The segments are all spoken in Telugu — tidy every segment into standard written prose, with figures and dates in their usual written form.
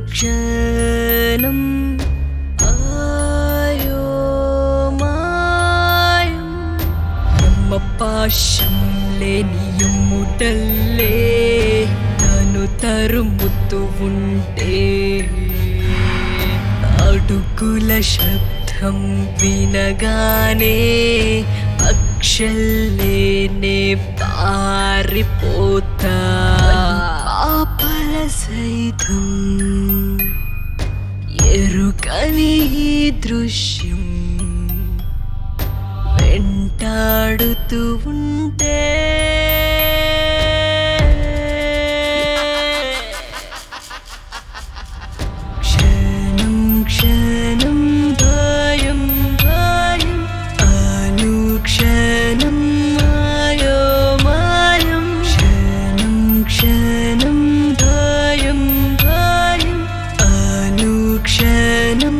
క్షణం అయోమయం బ్రహ్మపాశం లేని ముటల్లే తను తరుముతూ ఉంటే అడుగుల శబ్దం వినగానే అక్షల్లేనే పారిపోతా పాపల సైతం ఎరుకని ఈ దృశ్యం వెంటాడుతూ ఉంటే క్షణం క్షణం భయం భయం అనుక్షణం అయోమయం క్షణం క్షణం భయం భయం అనుక్షణం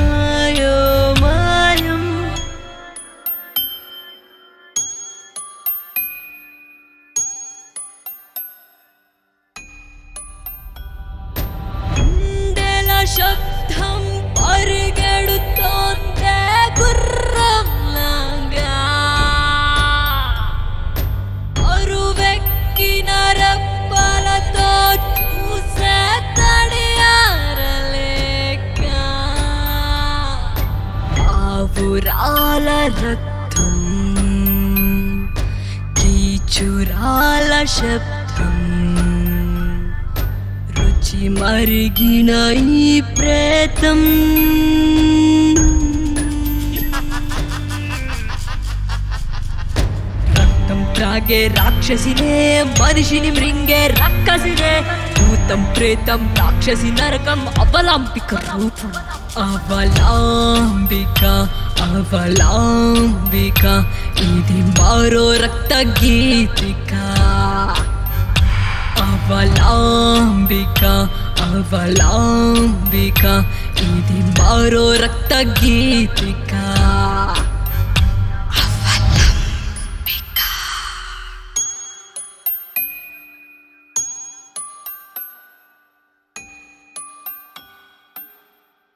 అయోమయం గుండెల శబ్దం పరిగెడుతోందే గుర్రంలాగా అరువెక్కిన రెప్పలతో చూసే తడియారలేక ఆవురాల రక్తం కీచురాల శబ్దం రుచి మరిగిన ఈ ప్రేతం రక్తం త్రాగే రాక్షసినే మనిషిని మృంగే రక్కసినే భూతం ప్రేతం రాక్షసి నరకం అవలాంబిక రూపం అవలాంబిక అవలాంబిక ఇది మరో రక్త గీతిక అవలాంబిక అవలాంబిక ఇది మరో రక్త గీతిక